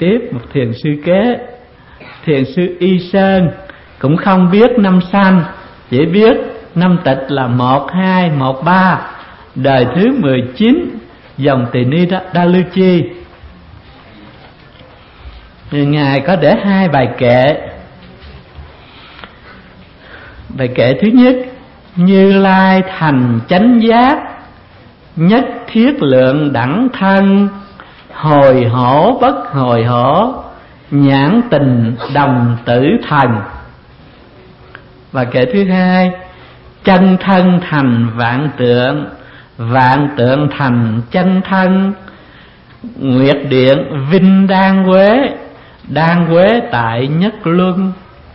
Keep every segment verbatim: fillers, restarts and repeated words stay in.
tiếp một thiền sư kế, thiền sư Y Sơn, cũng không biết năm sanh, chỉ biết năm tịch là một hai một ba, đời thứ mười chín, dòng Tỳ Ni Đa Lư Chi. Ngài có để hai bài kệ. Bài kệ thứ nhất: Như Lai thành chánh giác, nhất thiết lượng đẳng thân, hồi hổ bất hồi hổ, nhãn tình đồng tử thần. Và kệ thứ hai: Chân thân thành vạn tượng, vạn tượng thành chân thân, nguyệt điện vinh đan quế, đan quế tại nhất luân.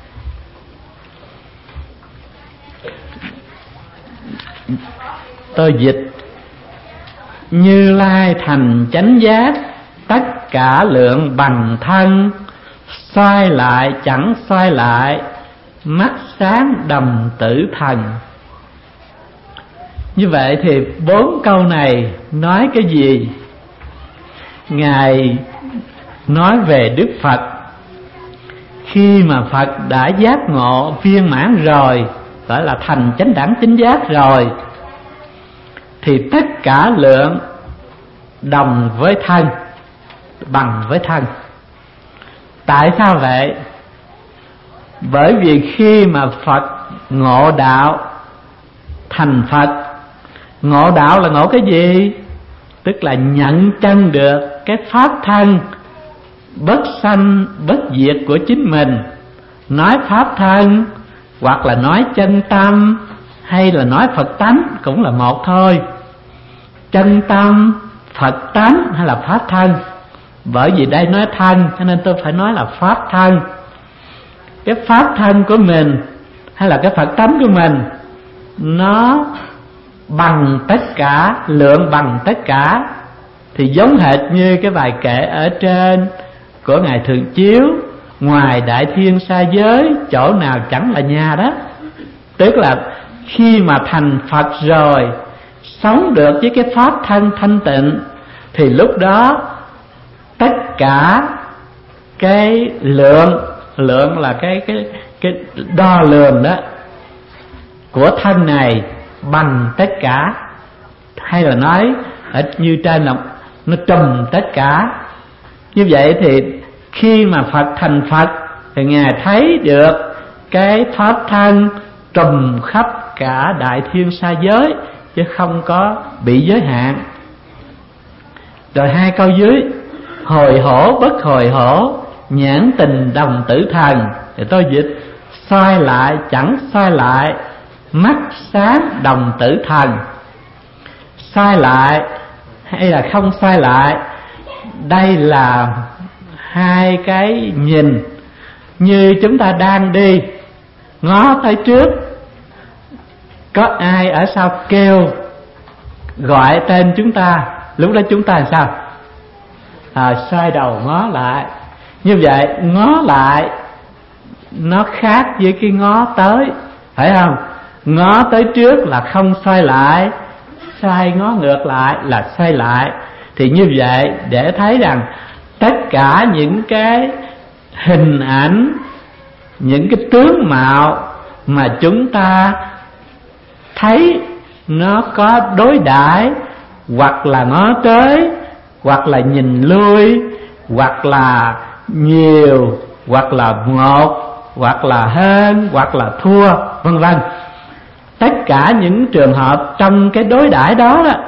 Tôi dịch: Như Lai thành chánh giác, tất cả lượng bằng thân, xoay lại chẳng xoay lại, mắt sáng đồng tử thần. Như vậy thì bốn câu này nói cái gì? Ngài nói về Đức Phật. Khi mà Phật đã giác ngộ viên mãn rồi, gọi là thành chánh đẳng chánh giác rồi, thì tất cả lượng đồng với thân, bằng với thân. Tại sao vậy? Bởi vì khi mà Phật ngộ đạo thành Phật, ngộ đạo là ngộ cái gì? Tức là nhận chân được cái pháp thân bất sanh bất diệt của chính mình. Nói pháp thân hoặc là nói chân tâm hay là nói Phật tánh cũng là một thôi. Chân tâm, Phật tánh hay là pháp thân. Bởi vì đây nói thân cho nên tôi phải nói là pháp thân. Cái pháp thân của mình hay là cái Phật tánh của mình, nó bằng tất cả, lượng bằng tất cả. Thì giống hệt như cái bài kệ ở trên của Ngài Thường Chiếu: Ngoài đại thiên sa giới, chỗ nào chẳng là nhà đó. Tức là khi mà thành Phật rồi, sống được với cái pháp thân thanh tịnh, thì lúc đó tất cả cái lượng, lượng là cái cái cái đo lường đó của thân này bằng tất cả, hay là nói ở như trên là nó trùm tất cả. Như vậy thì khi mà Phật thành Phật thì Ngài thấy được cái pháp thân trùm khắp cả đại thiên sa giới, chứ không có bị giới hạn. Rồi hai câu dưới: Hồi hổ bất hồi hổ, nhãn tình đồng tử thần. Thì tôi dịch: Xoay lại chẳng xoay lại, mắt sáng đồng tử thần. Xoay lại hay là không xoay lại, đây là hai cái nhìn. Như chúng ta đang đi, ngó tới trước, có ai ở sau kêu gọi tên chúng ta, lúc đó chúng ta làm sao? À, xoay đầu ngó lại. Như vậy ngó lại nó khác với cái ngó tới, phải không? Ngó tới trước là không xoay lại, xoay ngó ngược lại là xoay lại. Thì như vậy để thấy rằng tất cả những cái hình ảnh, những cái tướng mạo mà chúng ta thấy nó có đối đãi, hoặc là ngó tới, hoặc là nhìn lui, hoặc là nhiều, hoặc là một, hoặc là hơn, hoặc là thua, vân vân. Tất cả những trường hợp trong cái đối đãi đó, đó,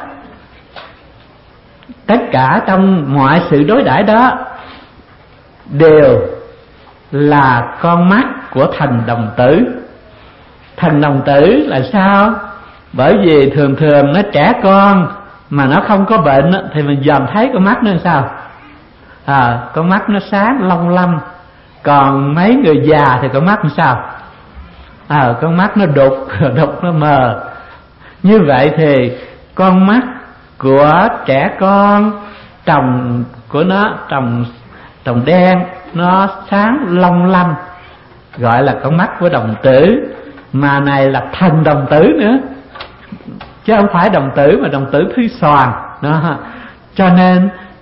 tất cả trong mọi sự đối đãi đó đều là con mắt của thần đồng tử. Thần đồng tử là sao? Bởi vì thường thường nó trẻ con mà nó không có bệnh thì mình dòm thấy con mắt nó làm sao? À, con mắt nó sáng long lanh. Còn mấy người già thì con mắt làm sao? À, con mắt nó đục, đục nó mờ. Như vậy thì con mắt của trẻ con, tròng của nó tròng tròng đen, nó sáng long lanh, gọi là con mắt của đồng tử. Mà này là thần đồng tử nữa, chứ không phải đồng tử mà đồng tử thứ xoàn đó. Cho nên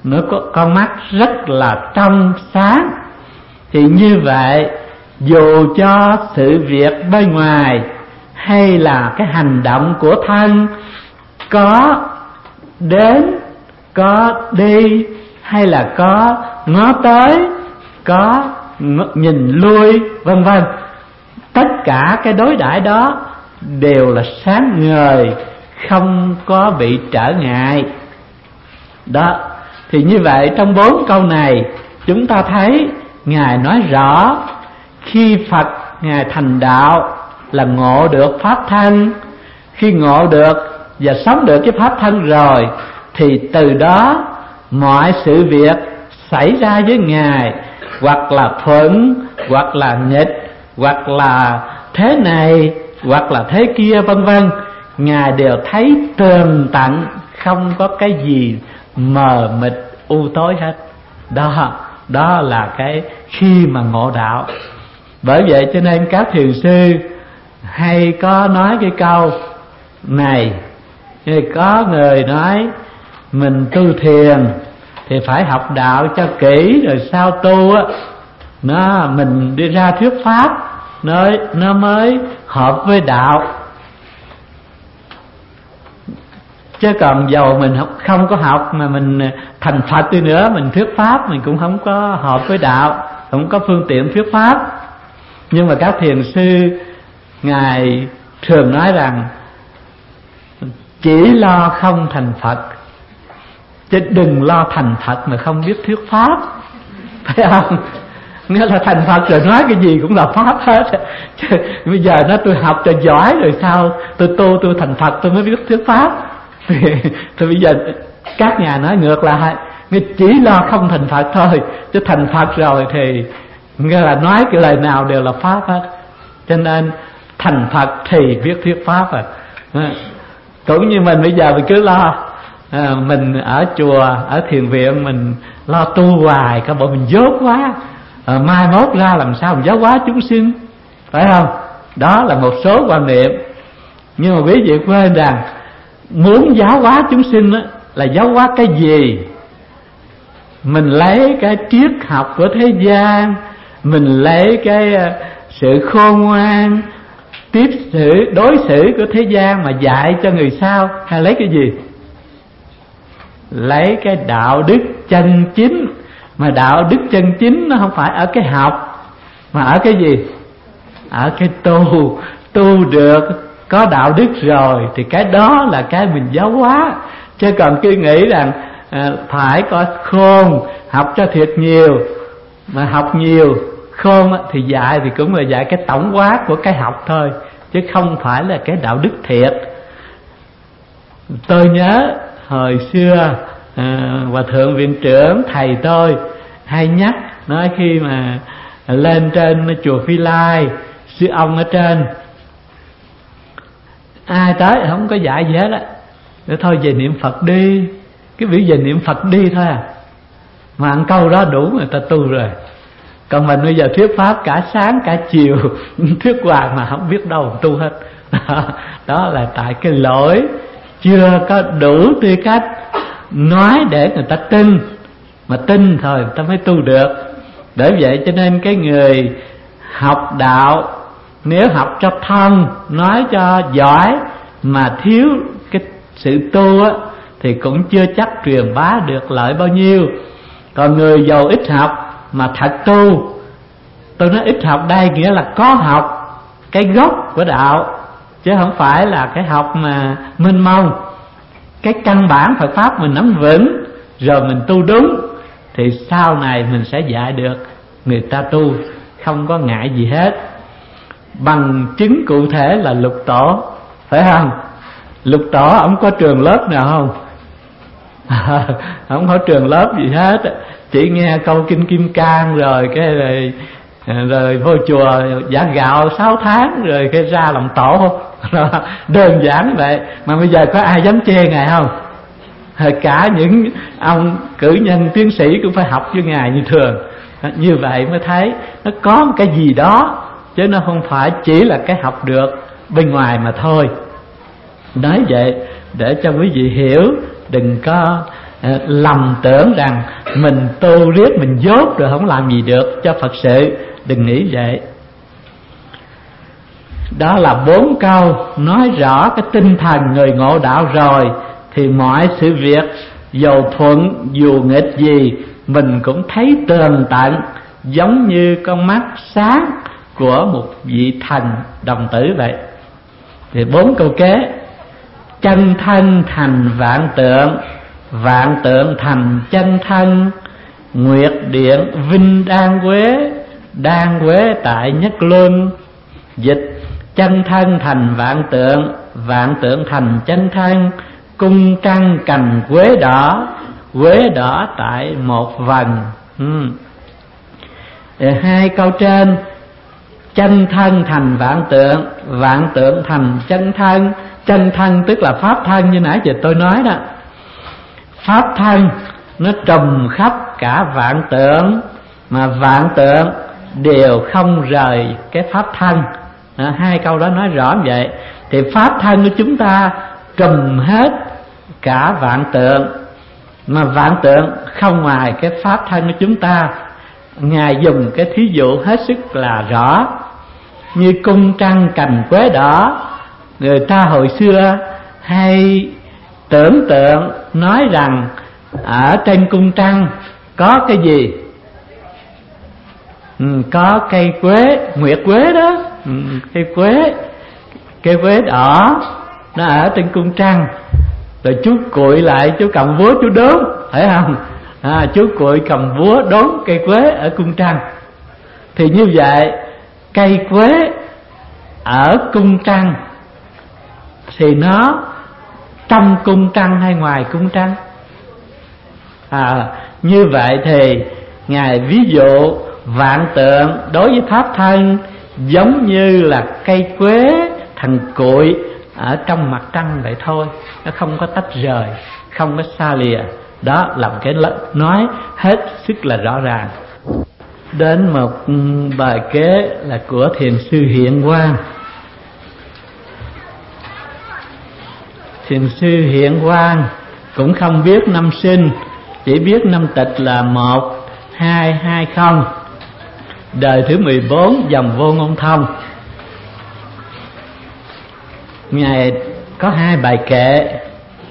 nó có con mắt rất là trong sáng. Thì như vậy, dù cho sự việc bên ngoài hay là cái hành động của thân có đến, có đi, hay là có ngó tới, có nhìn lui, vân vân, tất cả cái đối đãi đó đều là sáng ngời, không có bị trở ngại. Đó, thì như vậy trong bốn câu này chúng ta thấy Ngài nói rõ khi Phật Ngài thành đạo là ngộ được pháp thân. Khi ngộ được và sống được cái pháp thân rồi thì từ đó mọi sự việc xảy ra với Ngài, hoặc là thuận, hoặc là nghịch, hoặc là thế này, hoặc là thế kia, vân vân, Ngài đều thấy tường tận, không có cái gì mờ mịt u tối hết. Đó, đó là cái khi mà ngộ đạo. Bởi vậy cho nên các thiền sư hay có nói cái câu này. Có người nói mình tu thiền thì phải học đạo cho kỹ, rồi sau tu á, nó mình đi ra thuyết pháp, nó, nó mới hợp với đạo. Chứ còn dầu mình không có học mà mình thành Phật đi nữa, mình thuyết pháp mình cũng không có hợp với đạo, không có phương tiện thuyết pháp. Nhưng mà các thiền sư Ngài thường nói rằng chỉ lo không thành Phật, chứ đừng lo thành Phật mà không biết thuyết pháp. Phải không? Nghĩa là thành Phật rồi nói cái gì cũng là pháp hết. Chứ bây giờ nó tôi học cho giỏi rồi sao tôi tu tôi thành Phật tôi mới biết thuyết pháp. Thì, thì bây giờ các nhà nói ngược lại, chỉ lo không thành Phật thôi, chứ thành Phật rồi thì nghĩa là nói cái lời nào đều là pháp hết. Cho nên thành Phật thì biết thuyết pháp rồi. Cũng như mình bây giờ mình cứ lo à, mình ở chùa, ở thiền viện mình lo tu hoài, cả bộ mình dốt quá, à, mai mốt ra làm sao mình giáo hóa chúng sinh, phải không? Đó là một số quan niệm. Nhưng mà quý vị quên rằng muốn giáo hóa chúng sinh đó, là giáo hóa cái gì? Mình lấy cái triết học của thế gian, mình lấy cái sự khôn ngoan tiếp xử đối xử của thế gian mà dạy cho người sau, hay lấy cái gì? Lấy cái đạo đức chân chính. Mà đạo đức chân chính nó không phải ở cái học, mà ở cái gì? Ở cái tu. Tu được, có đạo đức rồi thì cái đó là cái mình giáo hóa. Chứ còn cứ nghĩ rằng à, phải có khôn, học cho thiệt nhiều. Mà học nhiều, khôn thì dạy thì cũng là dạy cái tổng quát của cái học thôi, chứ không phải là cái đạo đức thiệt. Tôi nhớ hồi xưa à, Hòa thượng viện trưởng thầy tôi hay nhắc, nói khi mà lên trên chùa Phi Lai, sư ông ở trên, ai tới không có dạy gì hết á, để thôi về niệm Phật đi, cái biểu về niệm Phật đi thôi à. Mà ăn câu đó đủ người ta tu rồi. Còn mình bây giờ thuyết pháp cả sáng cả chiều thuyết hoài mà không biết đâu tu hết. Đó, đó là tại cái lỗi chưa có đủ tư cách nói để người ta tin. Mà tin thôi người ta mới tu được. Bởi vậy cho nên cái người học đạo, nếu học cho thân, nói cho giỏi mà thiếu cái sự tu á, thì cũng chưa chắc truyền bá được lợi bao nhiêu. Còn người giàu ít học mà thật tu, tôi nói ít học đây nghĩa là có học cái gốc của đạo, chứ không phải là cái học mà mênh mông. Cái căn bản Phật pháp mình nắm vững rồi mình tu đúng, thì sau này mình sẽ dạy được người ta tu không có ngại gì hết. Bằng chứng cụ thể là Lục Tổ, phải không? Lục Tổ ông có trường lớp nào không? Không có trường lớp gì hết, chỉ nghe câu Kinh Kim Cang rồi cái rồi, rồi vô chùa giả gạo sáu tháng rồi cái ra làm tổ. Đơn giản vậy. Mà bây giờ có ai dám chê Ngài không? Cả những ông cử nhân tiến sĩ cũng phải học với Ngài như thường. Như vậy mới thấy nó có một cái gì đó, chứ nó không phải chỉ là cái học được bên ngoài mà thôi. Nói vậy để cho quý vị hiểu, đừng có lầm tưởng rằng mình tu riết mình dốt rồi không làm gì được cho Phật sự. Đừng nghĩ vậy. Đó là bốn câu nói rõ cái tinh thần người ngộ đạo rồi, thì mọi sự việc dù thuận dù nghịch gì mình cũng thấy tường tận, giống như con mắt sáng của một vị thần đồng tử vậy. Thì bốn câu kế: chân thân thành vạn tượng, vạn tượng thành chân thân, nguyệt điện vinh đan quế, đan quế tại nhất luân. Dịch: chân thân thành vạn tượng, vạn tượng thành chân thân, cung trăng cành quế đỏ, quế đỏ tại một vần. ừ. Hai câu trên: chân thân thành vạn tượng, vạn tượng thành chân thân. Chân thân tức là pháp thân như nãy giờ tôi nói đó. Pháp thân nó trùm khắp cả vạn tượng, mà vạn tượng đều không rời cái pháp thân. À, hai câu đó nói rõ như vậy. Thì pháp thân của chúng ta trùm hết cả vạn tượng, mà vạn tượng không ngoài cái pháp thân của chúng ta. Ngài dùng cái thí dụ hết sức là rõ, như cung trăng cành quế đỏ. Người ta hồi xưa hay tưởng tượng nói rằng ở trên cung trăng có cái gì? Ừ, có cây quế, nguyệt quế đó. ừ, Cây quế, cây quế đỏ nó ở trên cung trăng. Rồi chú cụi lại, chú cầm búa chú đốn, phải không? À, chú cụi cầm búa đốn cây quế ở cung trăng. Thì như vậy cây quế ở cung trăng thì nó trong cung trăng hay ngoài cung trăng? À, như vậy thì Ngài ví dụ vạn tượng đối với pháp thân giống như là cây quế, thằng cụi ở trong mặt trăng vậy thôi. Nó không có tách rời, không có xa lìa. Đó là một cái nói hết sức là rõ ràng. Đến một bài kế là của Thiền sư Hiện Quang. Thiền sư Hiện Quang cũng không biết năm sinh, chỉ biết năm tịch là một hai hai không, đời thứ mười bốn, dòng Vô Ngôn Thông. Ngài có hai bài kệ.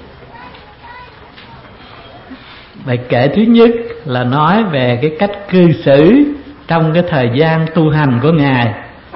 Bài kệ thứ nhất là nói về cái cách cư xử trong cái thời gian tu hành của Ngài.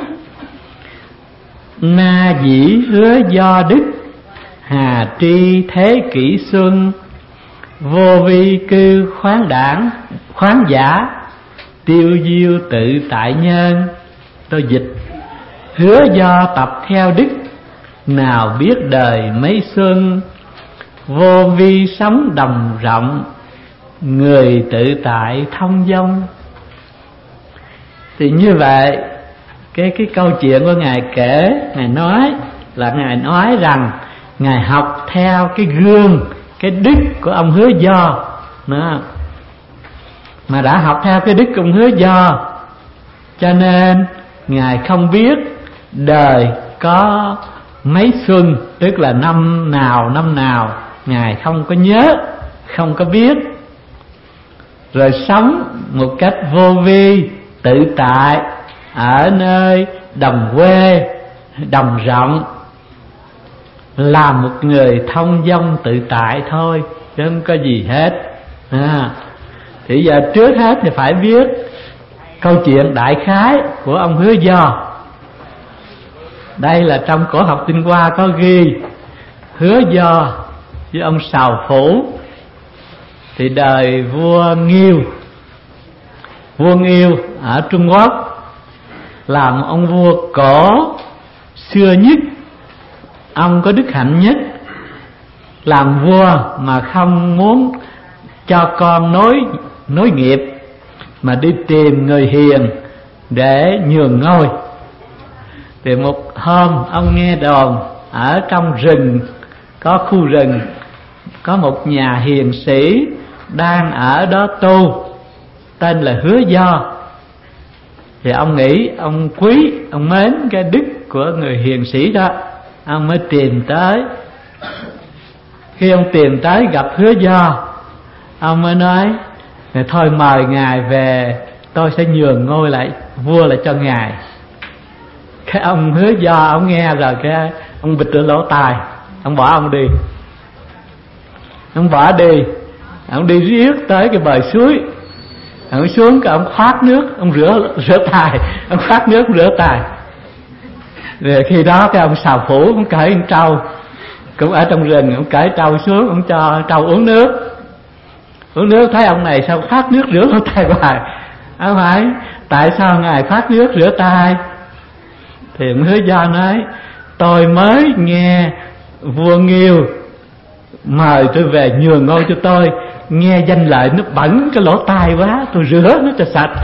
Na dĩ hứa do đức, hà tri thế kỷ xuân, vô vi cư khoáng đảng khoáng giả, tiêu diêu tự tại nhân. Tôi dịch: hứa do tập theo đức, nào biết đời mấy xuân, vô vi sống đồng rộng, người tự tại thông dong. Thì như vậy cái cái câu chuyện của Ngài kể, Ngài nói là Ngài nói rằng Ngài học theo cái gương, cái đức của ông Hứa Do đó. Mà đã học theo cái đức của ông Hứa Do, cho nên Ngài không biết đời có mấy xuân, tức là năm nào năm nào Ngài không có nhớ, không có biết. Rồi sống một cách vô vi, tự tại ở nơi đồng quê, đồng rộng, là một người thông dong tự tại thôi, chứ không có gì hết. à, Thì giờ trước hết thì phải biết câu chuyện đại khái của ông Hứa Do. Đây là trong cổ học Tinh Hoa có ghi Hứa Do với ông Sào Phủ. Thì đời vua Nghiêu, vua Nghiêu ở Trung Quốc là một ông vua cổ xưa nhất. Ông có đức hạnh nhất. Làm vua mà không muốn cho con nối nối nghiệp, mà đi tìm người hiền để nhường ngôi. Thì một hôm ông nghe đồn ở trong rừng, có khu rừng, có một nhà hiền sĩ đang ở đó tu, tên là Hứa Do. Thì ông nghĩ, ông quý, ông mến cái đức của người hiền sĩ đó, ông mới tìm tới. Khi ông tìm tới gặp Hứa Do Ông mới nói thôi mời ngài về, tôi sẽ nhường ngôi lại vua lại cho ngài. Cái ông Hứa Do ông nghe rồi cái ông bịt ở lỗ tai, ông bỏ ông đi. Ông bỏ đi, ông đi riết tới cái bờ suối, ông xuống cái ông khoát nước, ông rửa rửa tay, ông khoát nước rửa tay. Rồi khi đó cái ông Sào Phủ cũng cởi con trâu, cũng ở trong rừng, ông cởi trâu xuống, ông cho trâu uống nước. Uống nước thấy ông này sao phát nước rửa lỗ tai hoài. Ông hỏi tại sao ngài phát nước rửa tay? Thì ông Hứa Do nói tôi mới nghe vua Nghiêu mời tôi về nhường ngôi cho tôi, nghe danh lợi nó bẩn cái lỗ tai quá, tôi rửa nó cho sạch.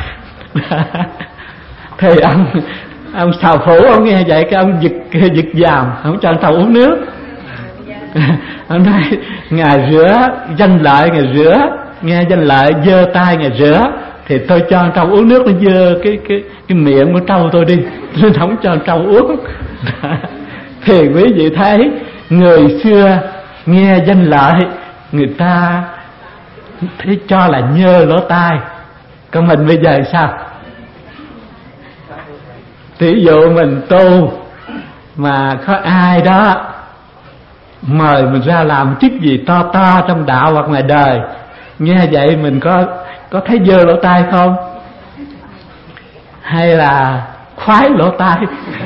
Thì ông ông Sào Phủ ông nghe vậy cái ông giật giật dàm, ông cho ông trâu uống nước. Ông nói ngài rửa danh lợi, ngài rửa nghe danh lợi dơ tay ngài rửa, thì tôi cho trâu uống nước nó dơ cái cái cái miệng của trâu tôi đi, tôi không cho trâu uống. Thì quý vị thấy người xưa nghe danh lợi người ta thấy cho là nhơ lỗ tai, còn mình bây giờ sao? Thí dụ mình tu mà có ai đó mời mình ra làm chức gì to to trong đạo hoặc ngoài đời, nghe vậy mình có có thấy dơ lỗ tai không? Hay là khoái lỗ tai?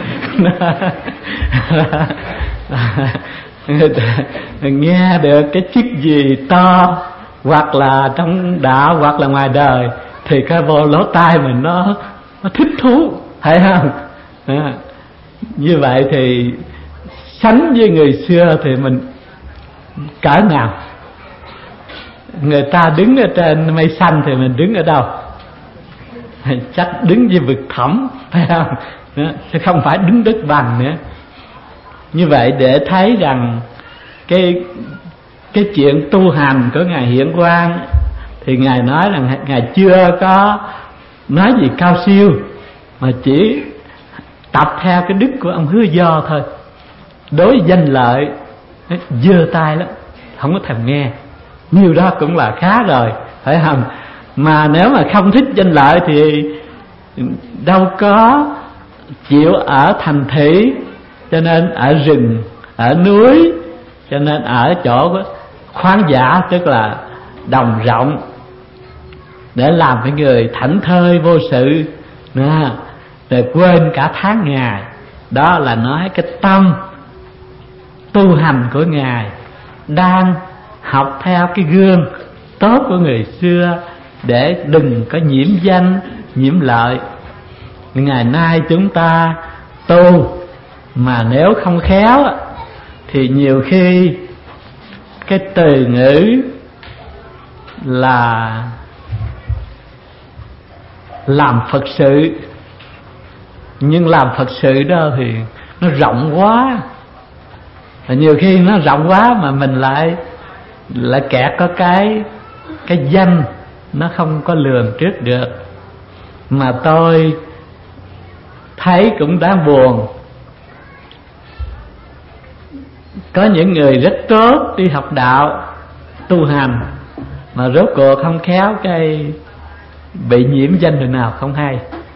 Nghe được cái chức gì to hoặc là trong đạo hoặc là ngoài đời thì cái vô lỗ tai mình nó nó thích thú, phải không? À, như vậy thì sánh với người xưa thì mình cỡ nào? Người ta đứng ở trên mây xanh thì mình đứng ở đâu? Chắc đứng dưới vực thẳm, phải không? Chứ không phải đứng đất bằng nữa. Như vậy để thấy rằng cái cái chuyện tu hành của ngài Hiển Quang thì ngài nói rằng ngài chưa có nói gì cao siêu, mà chỉ tập theo cái đức của ông Hứa Do thôi. Đối danh lợi dơ tai lắm, không có thèm nghe, nhiều đó cũng là khá rồi, phải không? Mà nếu mà không thích danh lợi thì đâu có chịu ở thành thị, cho nên ở rừng, ở núi, cho nên ở chỗ khoáng dã, tức là đồng rộng, để làm cái người thảnh thơi vô sự, rồi quên cả tháng ngày. Đó là nói cái tâm tu hành của ngài đang học theo cái gương tốt của người xưa, để đừng có nhiễm danh nhiễm lợi. Ngày nay chúng ta tu mà nếu không khéo thì nhiều khi cái từ ngữ là làm Phật sự, nhưng làm Phật sự đó thì nó rộng quá, và nhiều khi nó rộng quá mà mình lại lại kẹt có cái cái danh nó không có lường trước được. Mà tôi thấy cũng đáng buồn, có những người rất tốt đi học đạo tu hành mà rốt cuộc không khéo cái bị nhiễm danh rồi nào không hay.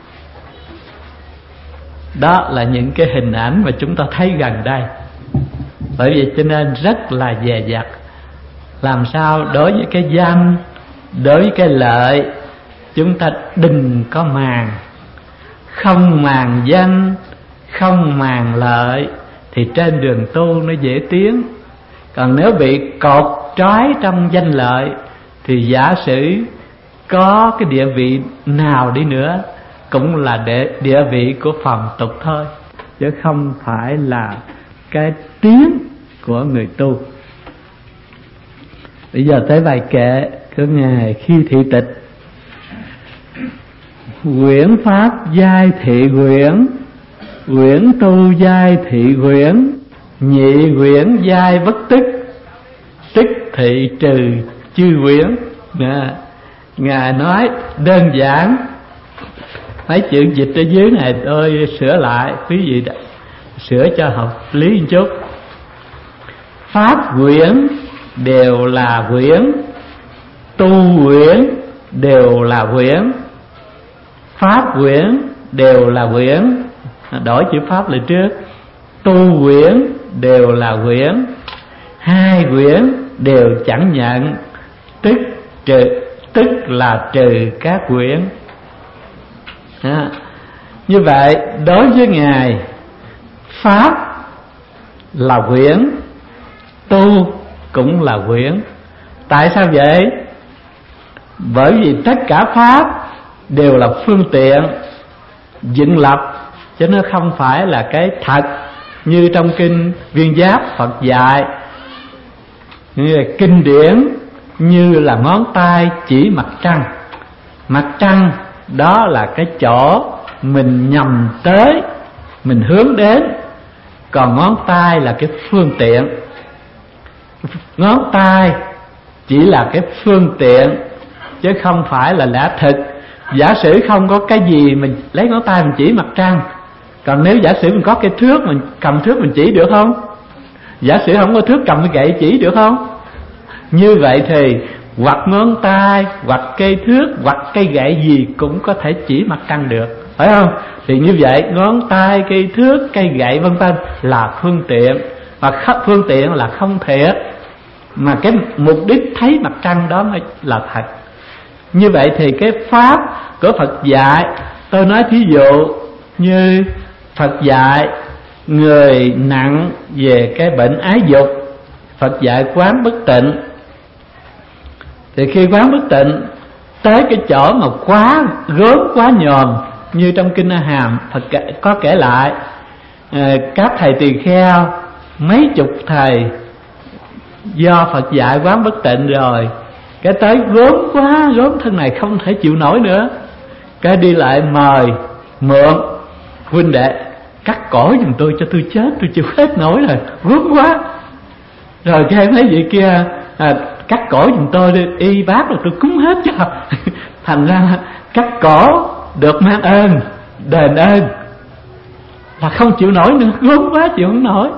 Đó là những cái hình ảnh mà chúng ta thấy gần đây. Bởi vậy cho nên rất là dè dặt, làm sao đối với cái danh, đối với cái lợi, chúng ta đừng có màng. Không màng danh, không màng lợi thì trên đường tu nó dễ tiến. Còn nếu bị cột trói trong danh lợi thì giả sử có cái địa vị nào đi nữa cũng là để địa vị của phàm tục thôi, chứ không phải là cái tiếng của người tu. Bây giờ tới bài kệ của ngài Khi Thị Tịch. Quyển pháp giai thị quyển, quyển tu giai thị quyển, nhị quyển giai bất tức, tức thị trừ chư quyển. Nè, ngài nói đơn giản, mấy chữ dịch ở dưới này tôi sửa lại, quý vị đã sửa cho hợp lý một chút. Pháp quyển đều là quyển, tu quyển đều là quyển, pháp quyển đều là quyển. Đổi chữ pháp lại trước. Tu quyển đều là quyển, hai quyển đều chẳng nhận, tức trừ tức là trừ các quyển. À, như vậy đối với Ngài, pháp là quyển, tu cũng là quyển. Tại sao vậy? Bởi vì tất cả pháp đều là phương tiện dựng lập, chứ nó không phải là cái thật. Như trong kinh Viên Giáp Phật dạy, như là kinh điển như là ngón tay chỉ mặt trăng. Mặt trăng đó là cái chỗ mình nhằm tới, mình hướng đến. Còn ngón tay là cái phương tiện. Ngón tay chỉ là cái phương tiện, chứ không phải là lẽ thực. Giả sử không có cái gì mình lấy ngón tay mình chỉ mặt trăng, còn nếu giả sử mình có cái thước, mình cầm thước mình chỉ được không? Giả sử không có thước, cầm cái gậy chỉ được không? Như vậy thì hoặc ngón tay, hoặc cây thước, hoặc cây gậy gì cũng có thể chỉ mặt trăng được, phải không? Thì như vậy ngón tay, cây thước, cây gậy vân vân là phương tiện, và phương tiện là không thiệt, mà cái mục đích thấy mặt trăng đó mới là thật. Như vậy thì cái pháp của Phật dạy, tôi nói thí dụ như Phật dạy người nặng về cái bệnh ái dục, Phật dạy quán bất tịnh. Thì khi quán bất tịnh tới cái chỗ mà quá gớm, quá nhòm, như trong kinh A Hàm Phật có kể lại, các thầy tỳ kheo mấy chục thầy do Phật dạy quán bất tịnh rồi, cái tới gớm quá, gớm thân này không thể chịu nổi nữa, cái đi lại mời mượn: huynh đệ cắt cổ giùm tôi cho tôi chết, tôi chịu hết nổi rồi, gớm quá. Rồi cái mấy vị kia à, cắt cổ giùm tôi đi, y bác rồi tôi cúng hết cho. Thành ra cắt cổ được mang ơn, đền ơn, là không chịu nổi nữa, gớm quá chịu không nổi.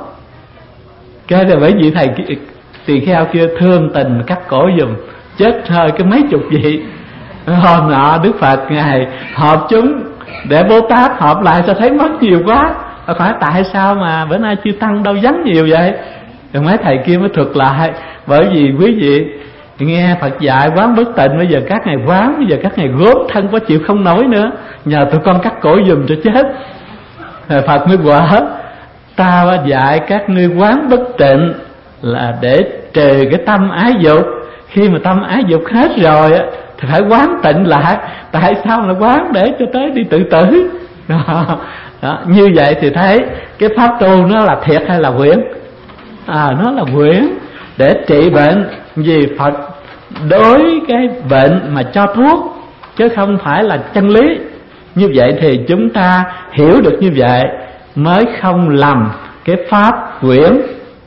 Cái rồi mấy vị thầy tỳ kheo kia thương tình cắt cổ giùm, chết hơi cái mấy chục vị. Hôm nọ Đức Phật Ngài họp chúng để Bồ Tát họp lại, sao thấy mất nhiều quá, hỏi tại sao mà bữa nay chư tăng đâu vắng nhiều vậy. Rồi mấy thầy kia mới thuật lại: bởi vì quý vị nghe Phật dạy quán bất tịnh, bây giờ các ngài quán, bây giờ các ngài gớm thân quá chịu không nổi nữa, nhờ tụi con cắt cổ giùm cho chết. Rồi Phật mới quả: ta dạy các ngươi quán bất tịnh là để trừ cái tâm ái dục. Khi mà tâm ái dục hết rồi thì phải quán tịnh lại. Tại sao là quán? Để cho tới đi tự tử. Đó. Đó. Như vậy thì thấy cái pháp tu nó là thiệt hay là quyển? À, nó là quyển để trị bệnh. Vì Phật đối cái bệnh mà cho thuốc, chứ không phải là chân lý. Như vậy thì chúng ta hiểu được như vậy mới không lầm cái pháp quyển.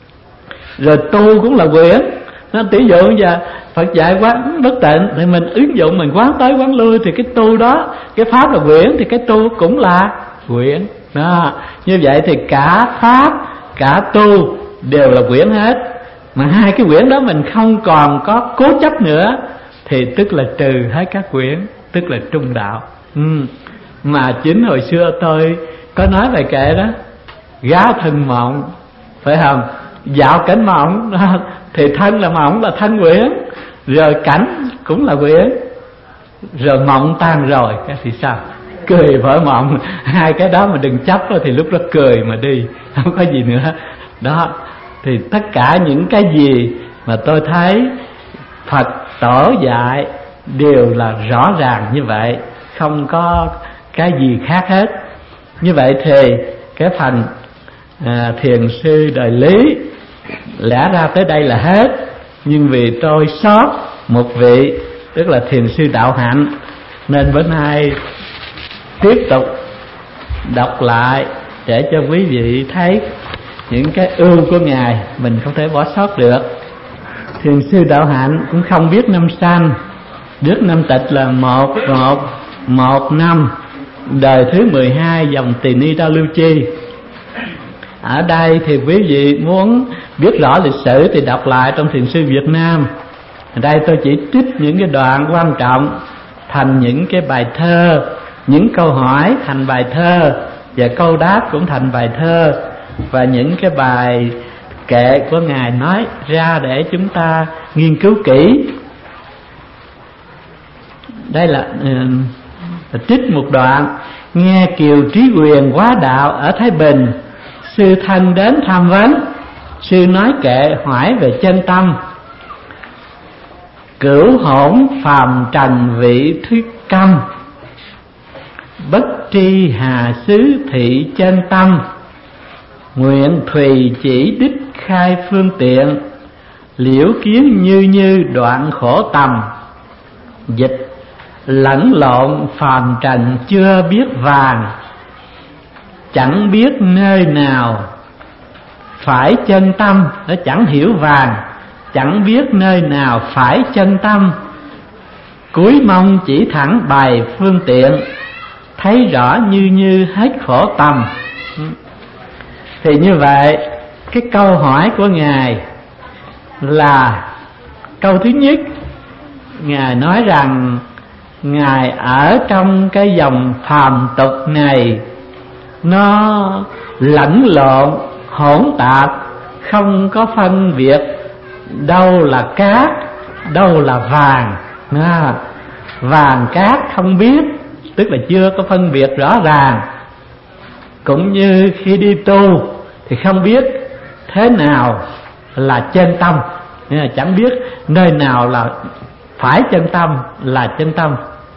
Rồi tu cũng là quyển. Nó tỷ dụ giờ Phật dạy quán bất tịnh thì mình ứng dụng, mình quán tới quán lui, thì cái tu đó, cái pháp là quyển thì cái tu cũng là quyển. Đó. Như vậy thì cả pháp cả tu đều là quyển hết. Mà hai cái quyển đó mình không còn có cố chấp nữa thì tức là trừ hết các quyển, tức là trung đạo. ừ. Mà chính hồi xưa tôi có nói bài kệ đó: gáo thân mộng, phải không? Dạo cảnh mộng thì thân là mộng, là thân quyển. Rồi cảnh cũng là quyển. Rồi mộng tan rồi cái thì sao? Cười vỡ mộng. Hai cái đó mà đừng chấp thì lúc đó cười mà đi, không có gì nữa. Đó. Thì tất cả những cái gì mà tôi thấy Phật tổ dạy đều là rõ ràng như vậy, không có cái gì khác hết. Như vậy thì cái phần à, thiền sư đời Lý lẽ ra tới đây là hết, nhưng vì tôi sót một vị, tức là thiền sư Đạo Hạnh, nên bữa nay tiếp tục đọc lại để cho quý vị thấy những cái ưu của Ngài mình không thể bỏ sót được. Thiền sư Đạo Hạnh cũng không biết năm sanh, biết năm tịch là một một một năm, đời thứ mười hai dòng Tỳ Ni Đao Lưu Chi. Ở đây thì quý vị muốn biết rõ lịch sử thì đọc lại trong Thiền sư Việt Nam, Ở đây tôi chỉ trích những cái đoạn quan trọng thành những cái bài thơ, những câu hỏi thành bài thơ, và câu đáp cũng thành bài thơ, và những cái bài kệ của Ngài nói ra để chúng ta nghiên cứu kỹ. Đây là uh, trích một đoạn: nghe Kiều Trí Quyền quá đạo ở Thái Bình, sư thân đến tham vấn, sư nói kệ hỏi về chân tâm. Cửu hỗn phàm trần vị thuyết câm, bất tri hà xứ thị chân tâm. Nguyện thùy chỉ đích khai phương tiện, liễu kiến như như đoạn khổ tầm. Dịch: lẫn lộn phàm trần chưa biết vàng, chẳng biết nơi nào phải chân tâm. Nó chẳng hiểu vàng, chẳng biết nơi nào phải chân tâm. Cúi mong chỉ thẳng bài phương tiện, thấy rõ như như hết khổ tầm. Thì như vậy, cái câu hỏi của Ngài là câu thứ nhất. Ngài nói rằng Ngài ở trong cái dòng phàm tục này, nó lẫn lộn hỗn tạp, không có phân biệt đâu là cát, đâu là vàng. à, Vàng cát không biết, tức là chưa có phân biệt rõ ràng. Cũng như khi đi tu thì không biết thế nào là chân tâm, chẳng biết nơi nào là phải chân tâm, là chân tâm.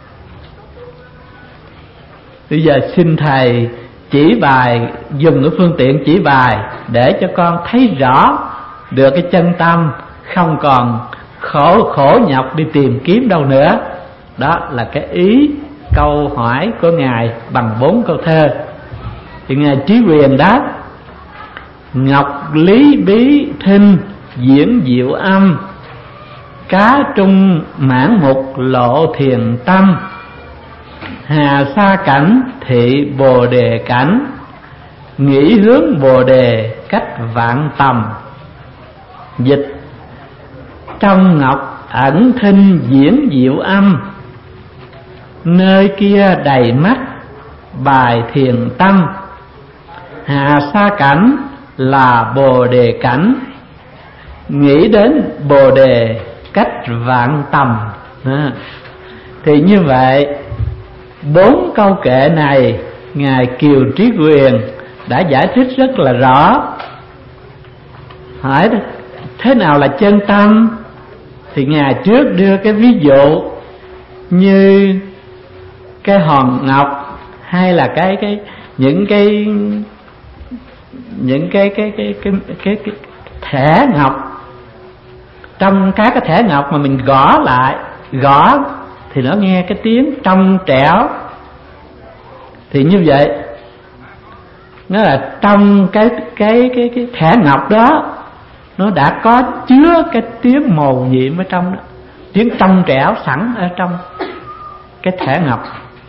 Bây giờ xin Thầy chỉ bài, dùng cái phương tiện chỉ bài để cho con thấy rõ được cái chân tâm, không còn khổ khổ nhọc đi tìm kiếm đâu nữa. Đó là cái ý câu hỏi của Ngài bằng bốn câu thơ. Thì Ngài Trí Quyền đáp: ngọc lý bí thinh diễn diệu âm, cá trung mãn mục lộ thiền tâm. Hà sa cảnh thị bồ đề cảnh, nghĩ hướng bồ đề cách vạn tầm. Dịch: trong ngọc ẩn thinh diễn diệu âm, nơi kia đầy mắt bài thiền tâm. Hà sa cảnh là bồ đề cảnh, nghĩ đến bồ đề cách vạn tầm. à. Thì như vậy, bốn câu kệ này Ngài Kiều Trí Quyền đã giải thích rất là rõ. Hỏi thế nào là chân tâm, thì Ngài trước đưa cái ví dụ như cái hòn ngọc, hay là cái cái những cái những cái cái cái cái cái, cái thẻ ngọc. Trong các cái thẻ ngọc mà mình gõ lại, gõ thì nó nghe cái tiếng trong trẻo. Thì như vậy, nó là trong cái cái cái cái thẻ ngọc đó, nó đã có chứa cái tiếng mầu nhiệm ở trong đó, tiếng trong trẻo sẵn ở trong cái thẻ ngọc.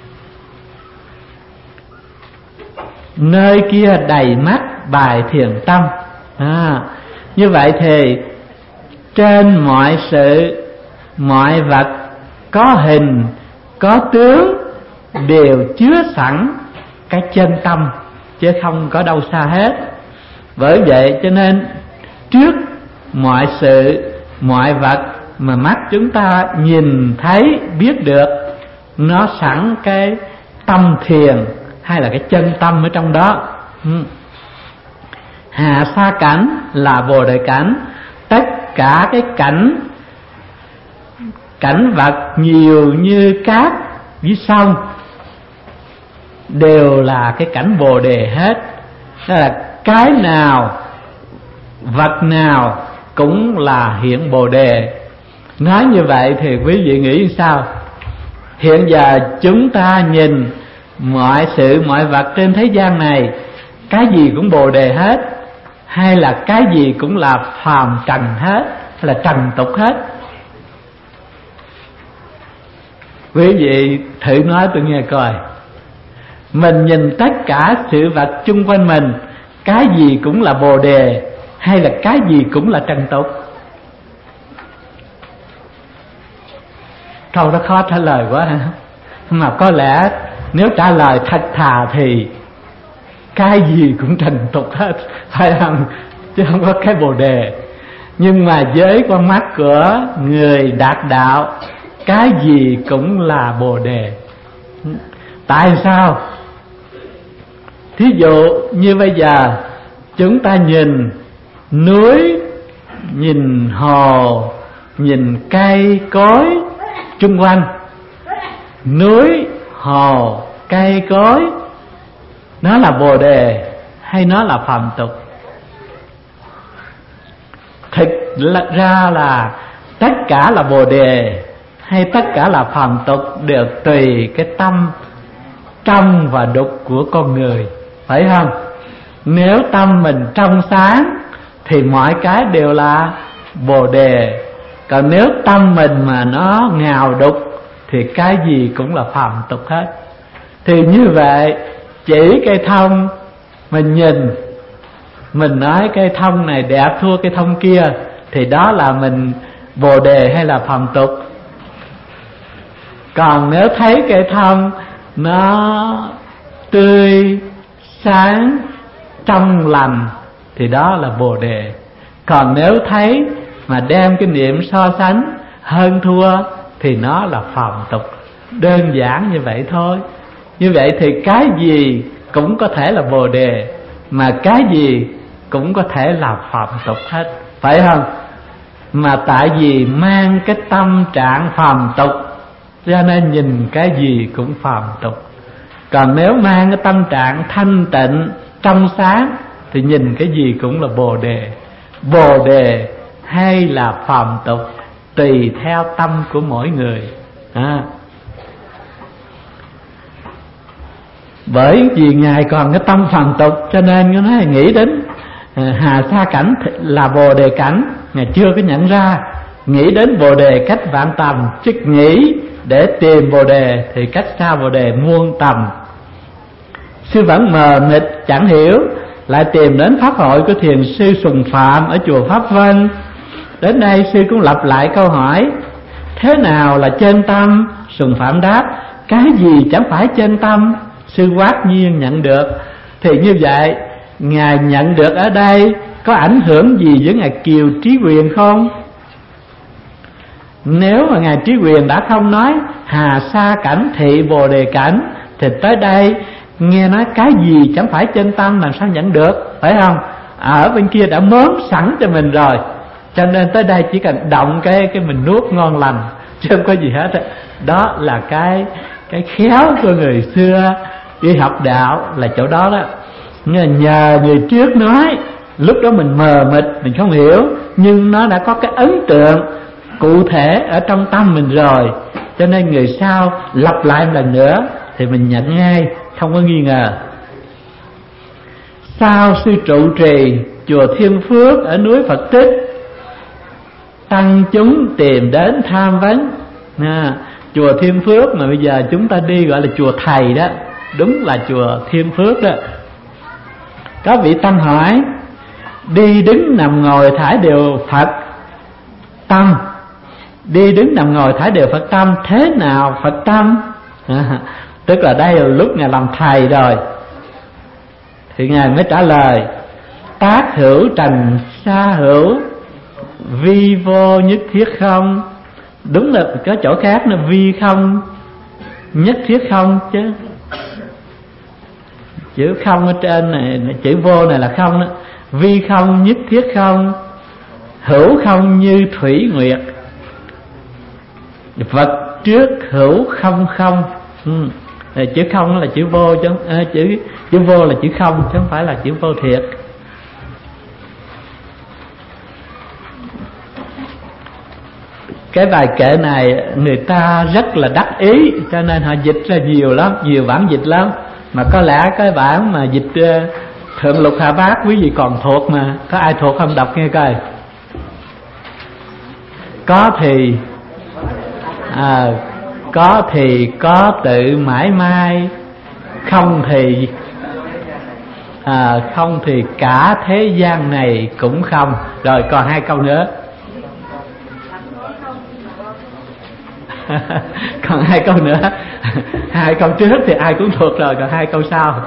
Nơi kia đầy mắt bài thiền tâm. à, Như vậy thì trên mọi sự, mọi vật có hình, có tướng đều chứa sẵn cái chân tâm, chứ không có đâu xa hết. Bởi vậy cho nên trước mọi sự, mọi vật mà mắt chúng ta nhìn thấy biết được, nó sẵn cái tâm thiền hay là cái chân tâm ở trong đó. Hà sa cảnh là bồ đề cảnh. Tất cả cái cảnh, cảnh vật nhiều như cát dưới sông đều là cái cảnh bồ đề hết. Đó là cái nào, vật nào cũng là hiện bồ đề. Nói như vậy thì quý vị nghĩ sao? Hiện giờ chúng ta nhìn mọi sự, mọi vật trên thế gian này, cái gì cũng bồ đề hết, hay là cái gì cũng là phàm trần hết, hay là trần tục hết? Quý vị thử nói tôi nghe coi. Mình nhìn tất cả sự vật chung quanh mình, cái gì cũng là bồ đề, hay là cái gì cũng là trần tục? câu đó khó trả lời quá ha. Mà có lẽ nếu trả lời thật thà thì cái gì cũng trần tục hết, phải không? Chứ không có cái bồ đề. Nhưng mà với con mắt của người đạt đạo, cái gì cũng là bồ đề. Tại sao? Thí dụ như bây giờ chúng ta nhìn núi, nhìn hồ, nhìn cây cối chung quanh. Núi, hồ, cây cối, nó là bồ đề hay nó là phàm tục? Thực ra là tất cả là bồ đề hay tất cả là phàm tục đều tùy cái tâm trong và đục của con người, phải không? Nếu tâm mình trong sáng thì mọi cái đều là bồ đề. Còn nếu tâm mình mà nó ngào đục thì cái gì cũng là phàm tục hết. Thì như vậy, chỉ cây thông mình nhìn, mình nói cây thông này đẹp thua cây thông kia, thì đó là mình bồ đề hay là phàm tục? Còn nếu thấy cây thông nó tươi, sáng, trong lành thì đó là bồ đề. Còn nếu thấy mà đem cái niệm so sánh hơn thua thì nó là phàm tục. Đơn giản như vậy thôi. Như vậy thì cái gì cũng có thể là bồ đề, mà cái gì cũng có thể là phàm tục hết, phải không? Mà tại vì mang cái tâm trạng phàm tục cho nên nhìn cái gì cũng phàm tục. Còn nếu mang cái tâm trạng thanh tịnh, trong sáng thì nhìn cái gì cũng là bồ đề. Bồ đề hay là phàm tục tùy theo tâm của mỗi người à. Bởi vì Ngài còn cái tâm phàm tục cho nên nó nói nghĩ đến hà sa cảnh là bồ đề cảnh, Ngài chưa có nhận ra. Nghĩ đến bồ đề cách vạn tầm, chứ nghĩ để tìm bồ đề thì cách xa bồ đề muôn tầm. Sư vẫn mờ mịt chẳng hiểu, lại tìm đến pháp hội của thiền sư Sùng Phạm ở chùa Pháp Vân. Đến đây sư cũng lặp lại câu hỏi: thế nào là chân tâm? Sùng Phạm đáp: cái gì chẳng phải chân tâm? Sư quát nhiên nhận được. Thì như vậy, Ngài nhận được ở đây có ảnh hưởng gì với Ngài Kiều Trí Quyền không? Nếu mà Ngài Trí Quyền đã không nói hà sa cảnh thị bồ đề cảnh, thì tới đây nghe nói cái gì chẳng phải chân tâm làm sao nhận được, phải không? Ở bên kia đã mớm sẵn cho mình rồi, cho nên tới đây chỉ cần động cái cái mình nuốt ngon lành, chứ không có gì hết. Đó là cái cái khéo của người xưa đi học đạo là chỗ đó đó. Nhờ người trước nói, lúc đó mình mờ mịt, mình không hiểu, nhưng nó đã có cái ấn tượng cụ thể ở trong tâm mình rồi, cho nên người sau lặp lại một lần nữa thì mình nhận ngay, không có nghi ngờ. Sau sư trụ trì chùa Thiên Phước ở núi Phật Tích, tăng chúng tìm đến tham vấn à, chùa Thiên Phước mà bây giờ chúng ta đi gọi là chùa Thầy đó, đúng là chùa Thiên Phước đó. Có vị tăng hỏi: đi đứng nằm ngồi thải đều Phật tâm, đi đứng nằm ngồi thải đều Phật tâm, thế nào Phật tâm? À, tức là đây là lúc Ngài làm thầy rồi, thì Ngài mới trả lời: tác hữu trần xa hữu, vi vô nhất thiết không. Đúng là có chỗ khác là vi không nhất thiết không, chứ chữ không ở trên này, chữ vô này là không đó. Vi không nhất thiết không, hữu không như thủy nguyệt, vật trước hữu không không. ừ. Chữ không là chữ vô chứ à, chữ chữ vô là chữ không chứ không phải là chữ vô thiệt. Cái bài kệ này người ta rất là đắc ý, cho nên họ dịch ra nhiều lắm, nhiều bản dịch lắm. Mà có lẽ cái bản mà dịch uh, Thượng Lục Hạ Bát quý vị còn thuộc mà, có ai thuộc không đọc nghe coi. Có thì à, có thì có tự mãi mai, không thì à, không thì cả thế gian này cũng không. Rồi còn hai câu nữa. Còn hai câu nữa. Hai câu trước thì ai cũng thuộc rồi, còn hai câu sau.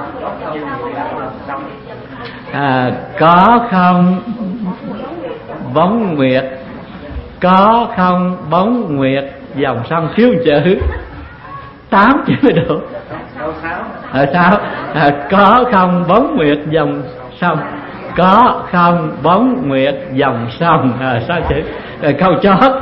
À, có không bóng nguyệt, có không bóng nguyệt dòng sông, thiếu chữ tám chữ mới đủ. Ở sao? À, có không bóng nguyệt dòng sông, có không bóng nguyệt dòng sông. À, sáu chữ. Rồi câu chót.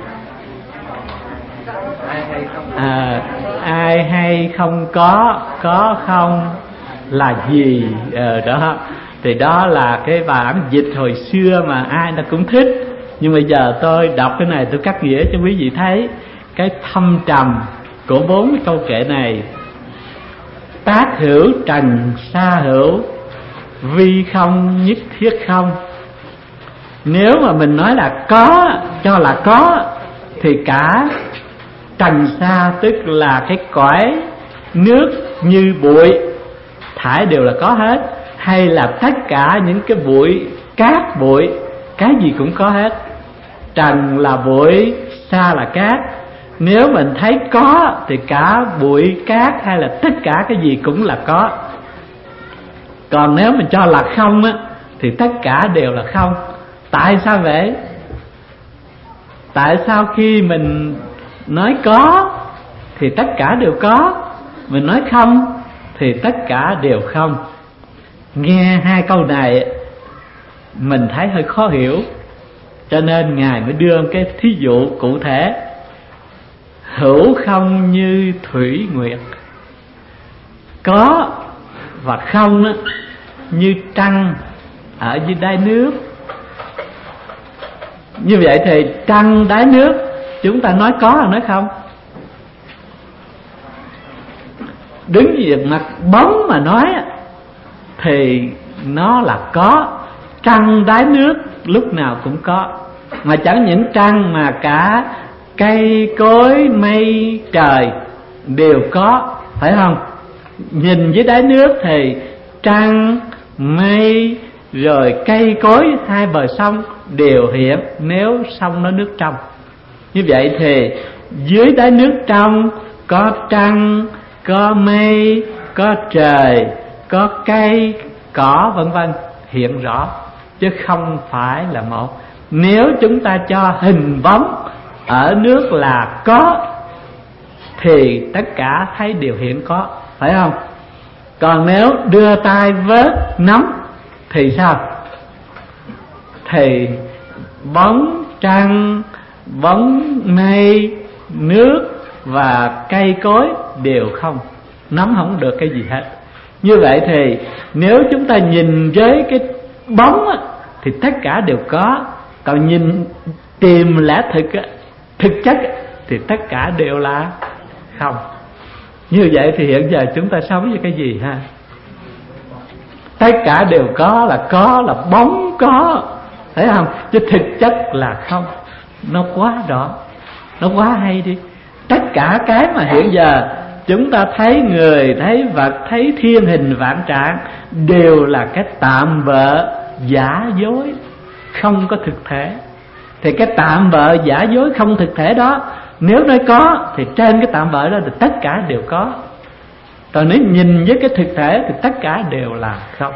À, ai hay không có, có không là gì? Ờ, đó thì đó là cái bản dịch hồi xưa mà ai ta cũng thích. Nhưng bây giờ tôi đọc cái này tôi cắt nghĩa cho quý vị thấy cái thâm trầm của bốn cái câu kệ này. Tác hữu trần xa hữu, vi không nhất thiết không. Nếu mà mình nói là có, cho là có, thì cả trần xa tức là cái cõi nước như bụi thải đều là có hết, hay là tất cả những cái bụi, cát bụi, cái gì cũng có hết. Trần là bụi, xa là cát. Nếu mình thấy có thì cả bụi, cát hay là tất cả cái gì cũng là có. Còn nếu mình cho là không á, thì tất cả đều là không. Tại sao vậy? Tại sao khi mình nói có thì tất cả đều có, mình nói không thì tất cả đều không? Nghe hai câu này mình thấy hơi khó hiểu, cho nên Ngài mới đưa cái thí dụ cụ thể. Hữu không như thủy nguyệt, có và không á, như trăng ở dưới đáy nước. Như vậy thì trăng đáy nước chúng ta nói có hay nói không? Đứng về mặt bóng mà nói thì nó là có. Trăng đáy nước lúc nào cũng có. Mà chẳng những trăng mà cả cây cối mây trời đều có, phải không? Nhìn dưới đáy nước thì trăng, mây, rồi cây cối hai bờ sông đều hiện nếu sông nó nước trong. Như vậy thì dưới đáy nước trong có trăng, có mây, có trời, có cây, cỏ vân vân hiện rõ, chứ không phải là một. Nếu chúng ta cho hình bóng ở nước là có thì tất cả thấy đều hiện có, phải không? Còn nếu đưa tay vớt nắm thì sao? Thì bóng trăng, bóng mây, nước và cây cối đều không, nắm không được cái gì hết. Như vậy thì nếu chúng ta nhìn với cái bóng á, thì tất cả đều có. Còn nhìn tìm lẽ thực á, thực chất á, thì tất cả đều là không. Như vậy thì hiện giờ chúng ta sống với cái gì ha? Tất cả đều có, là có, là bóng có, thấy không? Chứ thực chất là không. Nó quá rõ, nó quá hay đi. Tất cả cái mà hiện giờ chúng ta thấy người, thấy vật, thấy thiên hình vạn trạng đều là cái tạm bợ giả dối, không có thực thể. Thì cái tạm bợ giả dối không thực thể đó, nếu nói có thì trên cái tạm bợ đó thì tất cả đều có. Còn nếu nhìn với cái thực thể thì tất cả đều là không.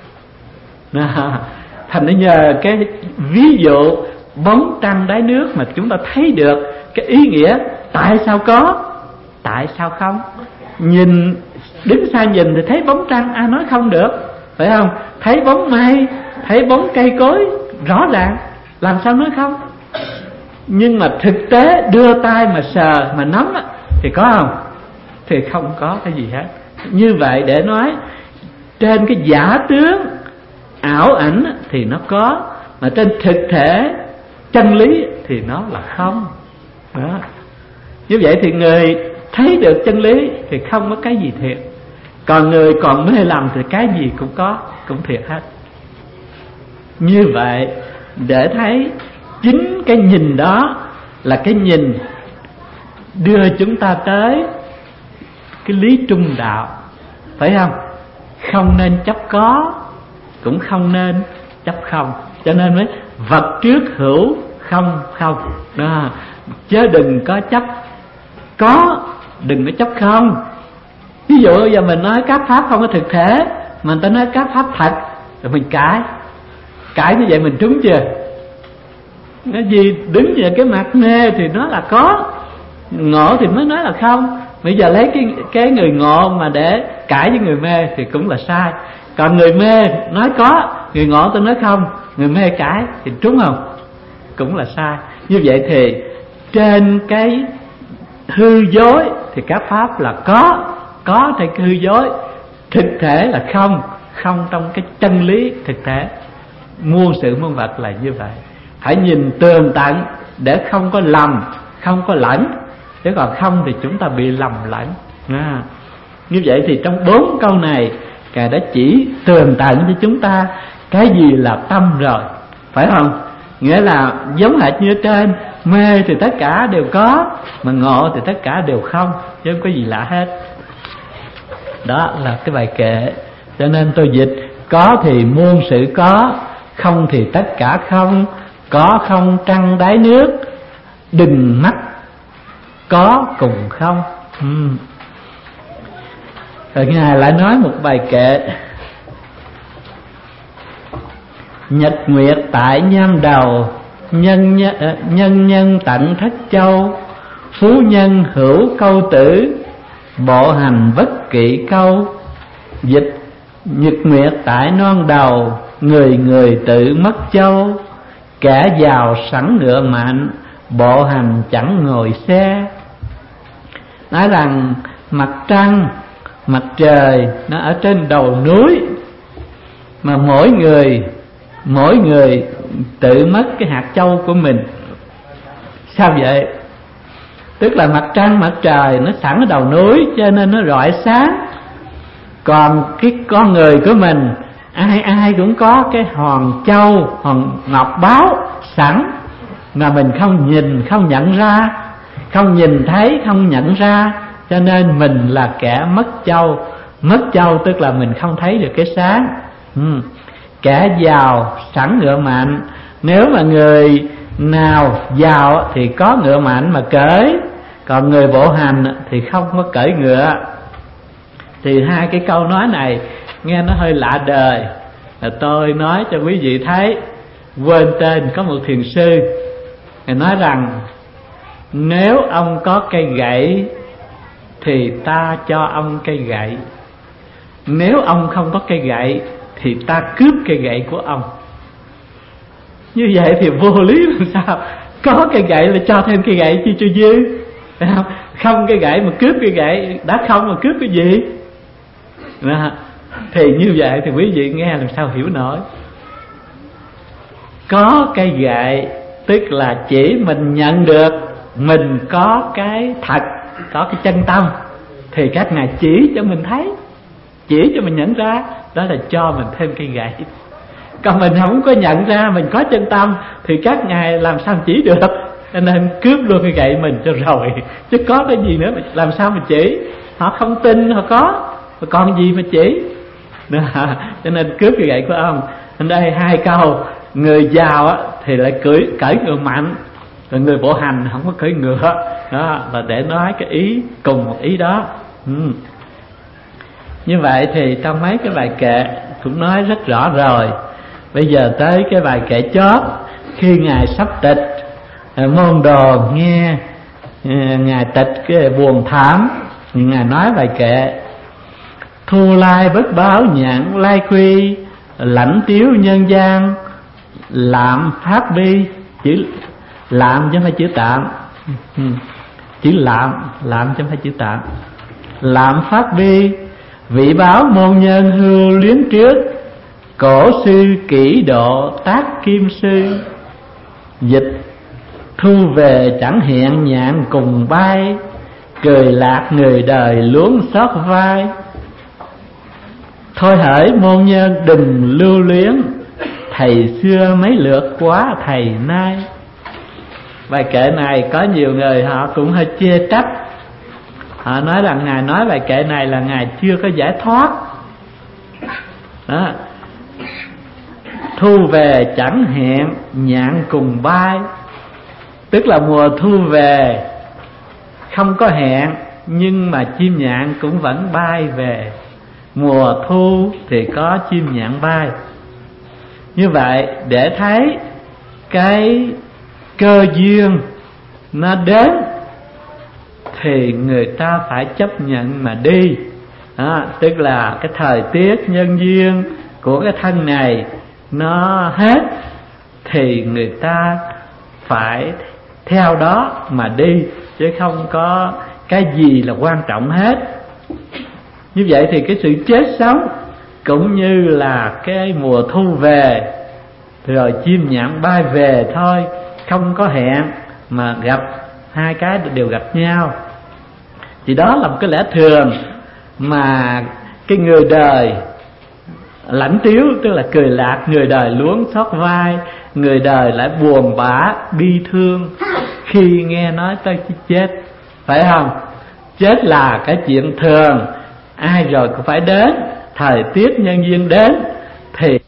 Thành ra nhờ cái ví dụ bóng trăng đáy nước mà chúng ta thấy được cái ý nghĩa tại sao có, tại sao không. Nhìn đứng xa nhìn thì thấy bóng trăng, ai nói không được, phải không? Thấy bóng mây, thấy bóng cây cối rõ ràng, làm sao nói không? Nhưng mà thực tế đưa tay mà sờ mà nắm thì có không? Thì không có cái gì hết. Như vậy để nói trên cái giả tướng ảo ảnh thì nó có, mà trên thực thể chân lý thì nó là không đó. Như vậy thì người thấy được chân lý thì không có cái gì thiệt. Còn người còn mê lầm thì cái gì cũng có, cũng thiệt hết. Như vậy để thấy chính cái nhìn đó là cái nhìn đưa chúng ta tới cái lý trung đạo, phải không? Không nên chấp có, cũng không nên chấp không. Cho nên mới vật trước hữu, không không đó. Chứ đừng có chấp có, đừng có chấp không. Ví dụ giờ mình nói các pháp không có thực thể, mà người ta nói các pháp thật, rồi mình cãi. Cãi như vậy mình trúng chưa? Cái gì đứng về cái mặt mê thì nó là có, ngộ thì mới nói là không. Bây giờ lấy cái cái người ngộ mà để cãi với người mê thì cũng là sai. Còn người mê nói có, người ngộ tôi nói không, người mê cãi thì trúng không? Cũng là sai. Như vậy thì trên cái hư dối thì các pháp là có, có trên cái hư dối, thực thể là không, không trong cái chân lý thực thể. Muôn sự muôn vật là như vậy, phải nhìn tường tận để không có lầm, không có lẫn. Chứ còn không thì chúng ta bị lầm lẫn à. Như vậy thì trong bốn câu này Ngài đã chỉ tường tận cho chúng ta cái gì là tâm rồi, phải không? Nghĩa là giống hệt như trên, mê thì tất cả đều có, mà ngộ thì tất cả đều không, chứ không có gì lạ hết. Đó là cái bài kệ. Cho nên tôi dịch: có thì muôn sự có, không thì tất cả không. Có không trăng đáy nước, đừng mắc có cùng không. ừ. Rồi Ngài lại nói một bài kệ: nhật nguyệt tại nham đầu, nhân nhân, nhân, nhân tận thất châu. Phú nhân hữu câu tử, bộ hành bất kỵ câu. Dịch: nhật nguyệt tại non đầu, người người tự mất châu. Kẻ giàu sẵn ngựa mạnh, bộ hành chẳng ngồi xe. Nói rằng mặt trăng, mặt trời nó ở trên đầu núi, mà mỗi người mỗi người tự mất cái hạt châu của mình. Sao vậy? Tức là mặt trăng mặt trời nó sẵn ở đầu núi cho nên nó rọi sáng. Còn cái con người của mình, ai ai cũng có cái hòn châu, hòn ngọc báu sẵn, mà mình không nhìn, không nhận ra, không nhìn thấy, không nhận ra, cho nên mình là kẻ mất châu. Mất châu tức là mình không thấy được cái sáng. ừ. Kẻ giàu sẵn ngựa mạnh. Nếu mà người nào giàu thì có ngựa mạnh mà cởi, còn người bộ hành thì không có cởi ngựa. Thì hai cái câu nói này nghe nó hơi lạ đời, là tôi nói cho quý vị thấy. Quên tên có một thiền sư, ngài nói rằng nếu ông có cây gậy thì ta cho ông cây gậy, nếu ông không có cây gậy thì ta cướp cây gậy của ông. Như vậy thì vô lý làm sao? Có cây gậy là cho thêm cây gậy chi cho dư, phải không? Không cây gậy mà cướp cây gậy, đã không mà cướp cái gì? Đó. Thì như vậy thì quý vị nghe làm sao hiểu nổi. Có cây gậy tức là chỉ mình nhận được mình có cái thật, có cái chân tâm, thì các ngài chỉ cho mình thấy, chỉ cho mình nhận ra, đó là cho mình thêm cây gậy. Còn mình không có nhận ra mình có chân tâm thì các ngài làm sao chỉ được, cho nên cướp luôn cây gậy mình cho rồi. Chứ có cái gì nữa làm sao mà chỉ? Họ không tin họ có, còn gì mà chỉ. Đó. Cho nên cướp cây gậy của ông. Ở đây hai câu: người giàu á, thì lại cưỡi cởi ngựa mạnh, rồi người bộ hành không có cởi ngựa. Đó là để nói cái ý cùng một ý đó. ừ. Như vậy thì trong mấy cái bài kệ cũng nói rất rõ rồi. Bây giờ tới cái bài kệ chót, khi Ngài sắp tịch, môn đồ nghe Ngài tịch cái buồn thảm, Ngài nói bài kệ: thu lai bất báo nhãn lai quy, lãnh tiếu nhân gian lạm pháp bi. Chữ lạm chứ không phải chữ tạm. Chữ lạm, lạm chứ không phải chữ tạm. Lạm pháp bi, vị báo môn nhân hưu luyến trước, cổ sư kỹ độ tác kim sư. Dịch: thu về chẳng hẹn nhạn cùng bay, cười lạc người đời luống xót vai. Thôi hỡi môn nhân đừng lưu luyến, thầy xưa mấy lượt quá thầy nay. Bài kệ này có nhiều người họ cũng hơi chê trách. Họ nói rằng Ngài nói bài kệ này là Ngài chưa có giải thoát. Đó. Thu về chẳng hẹn nhạn cùng bay, tức là mùa thu về không có hẹn, nhưng mà chim nhạn cũng vẫn bay về. Mùa thu thì có chim nhạn bay. Như vậy để thấy cái cơ duyên nó đến thì người ta phải chấp nhận mà đi. Đó, tức là cái thời tiết nhân duyên của cái thân này nó hết thì người ta phải theo đó mà đi, chứ không có cái gì là quan trọng hết. Như vậy thì cái sự chết sống cũng như là cái mùa thu về rồi chim nhạn bay về thôi, không có hẹn mà gặp, hai cái đều gặp nhau. Thì đó là một cái lẽ thường mà cái người đời lãnh tiếu, tức là cười lạc, người đời luống xót vai, người đời lại buồn bã bi thương khi nghe nói tới cái chết, phải không? Chết là cái chuyện thường, ai rồi cũng phải đến, thời tiết nhân duyên đến thì